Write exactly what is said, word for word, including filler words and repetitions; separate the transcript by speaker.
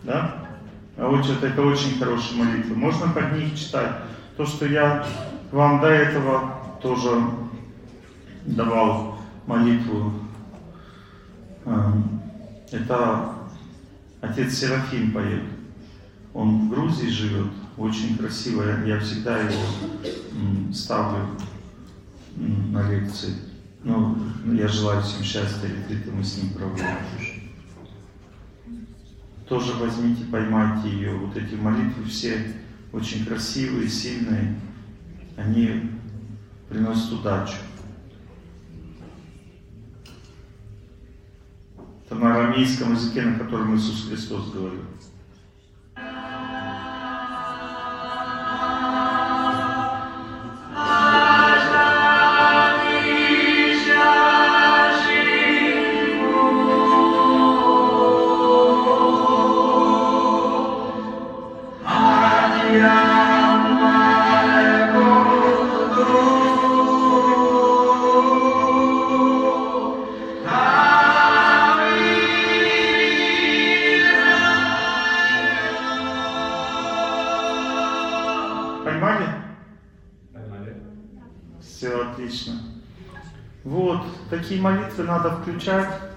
Speaker 1: Да? А вот это, это очень хорошие молитвы. Можно под них читать. То, что я вам до этого тоже давал молитву, это отец Серафим поет. Он в Грузии живет, очень красиво. Я всегда его ставлю на лекции. Ну, я желаю всем счастья, ретриты мы с ним проводим. Тоже возьмите, поймайте ее. Вот эти молитвы все очень красивые, сильные. Они приносят удачу. Это на арамейском языке, на котором Иисус Христос говорил. Поймали?
Speaker 2: Поймали.
Speaker 1: Все отлично. Вот, такие молитвы надо включать.